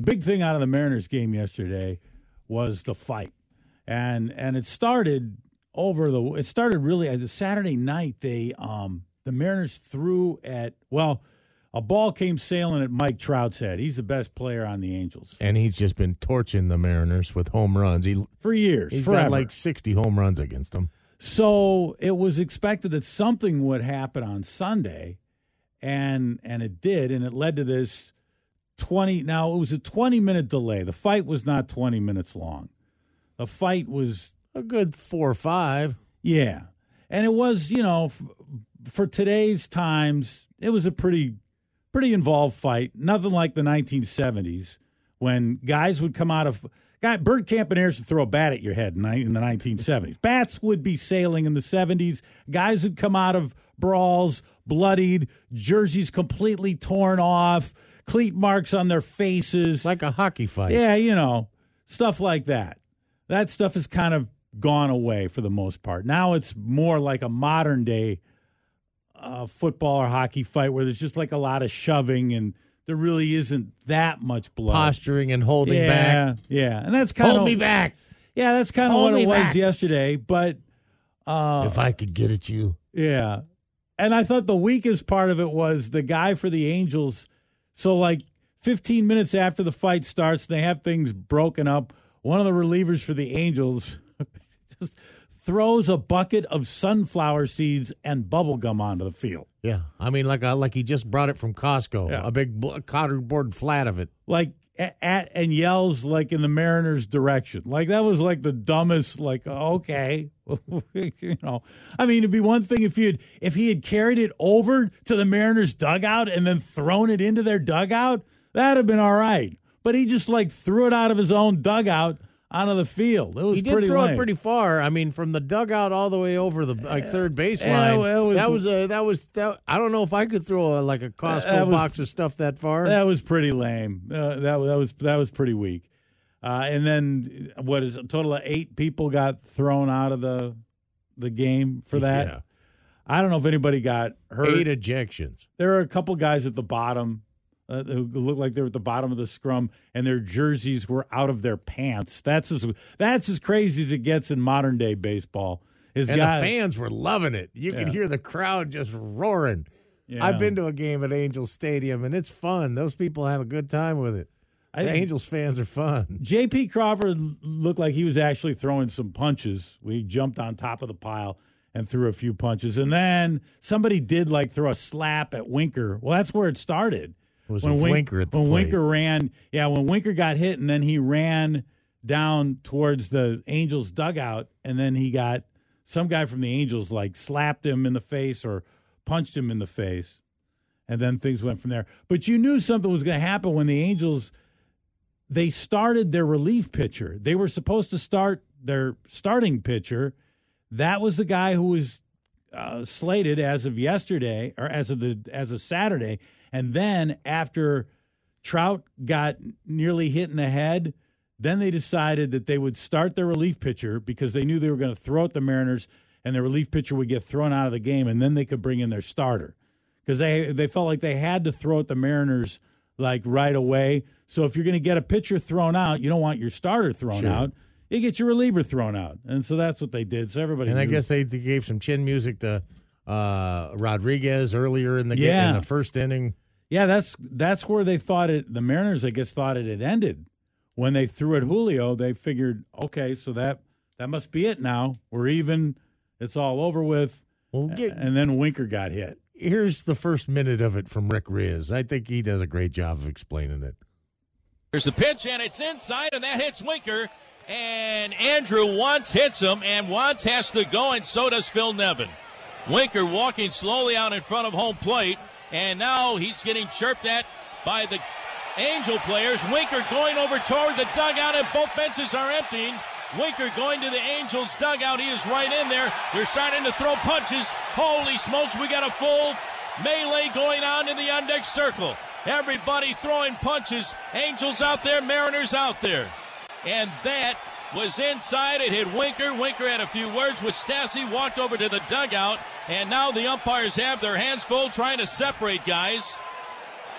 big thing out of the Mariners game yesterday was the fight. And it started really Saturday night. The Mariners threw a ball came sailing at Mike Trout's head. He's the best player on the Angels. And he's just been torching the Mariners with home runs. For years. He's forever. got like 60 home runs against them. So it was expected that something would happen on Sunday, and it did, and it led to this 20. Now, it was a 20-minute delay. The fight was not 20 minutes long. The fight was a good 4 or 5. Yeah. And it was, for today's times, it was a pretty involved fight. Nothing like the 1970s when guys would come out of Bert Campaneris would throw a bat at your head in the 1970s. Bats would be sailing in the 70s. Guys would come out of brawls, bloodied, jerseys completely torn off, cleat marks on their faces. Like a hockey fight. Yeah, stuff like that. That stuff has kind of gone away for the most part. Now it's more like a modern day football or hockey fight where there's just like a lot of shoving and there really isn't that much blood. Posturing and holding back. Yeah, and that's kind of... Hold me back. Yeah, that's kind of what it was yesterday, but... if I could get at you. Yeah. And I thought the weakest part of it was the guy for the Angels. So, 15 minutes after the fight starts, they have things broken up. One of the relievers for the Angels just throws a bucket of sunflower seeds and bubble gum onto the field. Yeah, I mean, like he just brought it from Costco, Yeah. a big cardboard flat of it. And yells in the Mariners' direction. That was the dumbest. Okay, I mean, it'd be one thing if he had carried it over to the Mariners' dugout and then thrown it into their dugout. That'd have been all right. But he just threw it out of his own dugout onto the field. It was he did pretty throw lame. it pretty far. I mean, from the dugout all the way over the third baseline. That was. I don't know if I could throw a Costco box of stuff that far. That was pretty lame. That was pretty weak. And then what is it, a total of 8 people got thrown out of the game for that? Yeah. I don't know if anybody got hurt. 8 ejections. There were a couple guys at the bottom who looked like they were at the bottom of the scrum, and their jerseys were out of their pants. That's as crazy as it gets in modern day baseball. The fans were loving it. You could hear the crowd just roaring. Yeah. I've been to a game at Angels Stadium, and it's fun. Those people have a good time with it. The Angels fans are fun. J.P. Crawford looked like he was actually throwing some punches. We jumped on top of the pile and threw a few punches. And then somebody did throw a slap at Winker. Well, that's where it started. It was Winker at the plate. Winker ran, when Winker got hit, and then he ran down towards the Angels dugout, and then he got some guy from the Angels slapped him in the face or punched him in the face, and then things went from there. But you knew something was going to happen when the Angels, they started their relief pitcher. They were supposed to start their starting pitcher. That was the guy who was slated as of yesterday or as of Saturday. And then after Trout got nearly hit in the head, then they decided that they would start their relief pitcher because they knew they were going to throw at the Mariners and their relief pitcher would get thrown out of the game, and then they could bring in their starter because they felt like they had to throw at the Mariners right away. So if you're going to get a pitcher thrown out, you don't want your starter thrown out. You get your reliever thrown out. And so that's what they did. So everybody And knew. I guess they gave some chin music to Rodriguez earlier in the game, in the first inning. Yeah, that's where they thought it. The Mariners, I guess, thought it had ended when they threw at Julio. They figured, okay, so that must be it now. We're even. It's all over with. And then Winker got hit. Here's the first minute of it from Rick Riz. I think he does a great job of explaining it. There's the pitch, and it's inside, and that hits Winker. And Andrew Wantz hits him, and Wantz has to go, and so does Phil Nevin. Winker walking slowly out in front of home plate, and now he's getting chirped at by the Angel players. Winker going over toward the dugout, and both benches are emptying. Winker going to the Angels dugout. He is right in there. They're starting to throw punches. Holy smokes, we got a full melee going on in the on-deck circle. Everybody throwing punches. Angels out there, Mariners out there. And that was inside. It hit Winker. Winker had a few words with Stassi, walked over to the dugout, and now the umpires have their hands full trying to separate guys.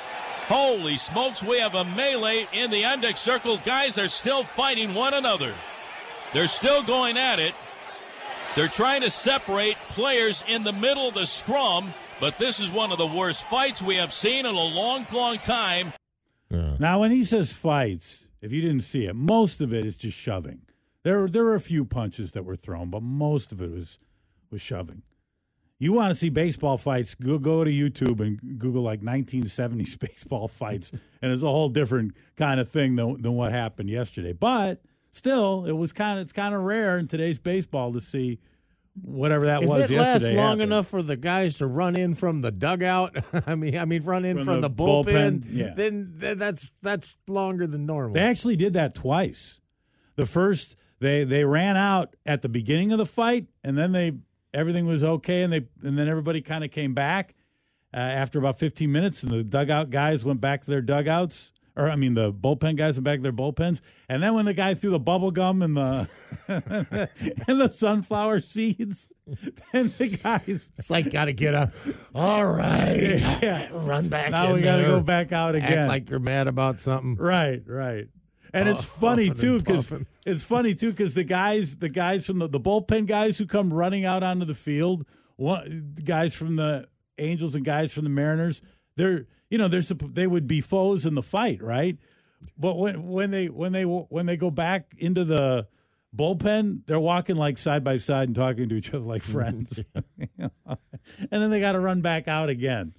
Holy smokes, we have a melee in the index circle. Guys are still fighting one another. They're still going at it. They're trying to separate players in the middle of the scrum, but this is one of the worst fights we have seen in a long, long time. Now, when he says fights, if you didn't see it, most of it is just shoving. There were a few punches that were thrown, but most of it was shoving. You want to see baseball fights, go to YouTube and Google like 1970s baseball fights, and it's a whole different kind of thing than what happened yesterday. But still, it's kind of rare in today's baseball to see whatever that was yesterday. If it lasts long happened. enough for the guys to run in from the dugout, I mean run in from the bullpen, yeah. then that's longer than normal. They actually did that twice. The first, they ran out at the beginning of the fight, and then everything was okay, and then everybody kind of came back after about 15 minutes, and the dugout guys went back to their dugouts. Or, I mean, the bullpen guys went back to their bullpens. And then when the guy threw the bubble gum and the and the sunflower seeds, then the guys... It's like, got to get up. All right. Yeah. Run back now in we got to there. go back out again. Act like you're mad about something. Right. And it's funny, too, because the guys from the bullpen guys who come running out onto the field, guys from the Angels and guys from the Mariners, they would be foes in the fight, right? But when they go back into the bullpen, they're walking like side by side and talking to each other like friends. And then they got to run back out again.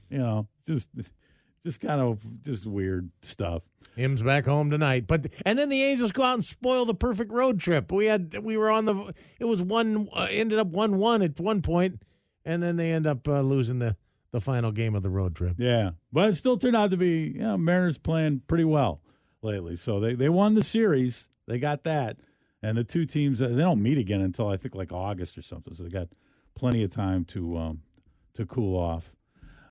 Just kind of weird stuff. Him's back home tonight, and then the Angels go out and spoil the perfect road trip. It was ended up 1-1 at one point, and then they end up losing the final game of the road trip. Yeah, but it still turned out to be, Mariners playing pretty well lately. So they won the series. They got that. And the two teams, they don't meet again until I think like August or something. So they got plenty of time to cool off.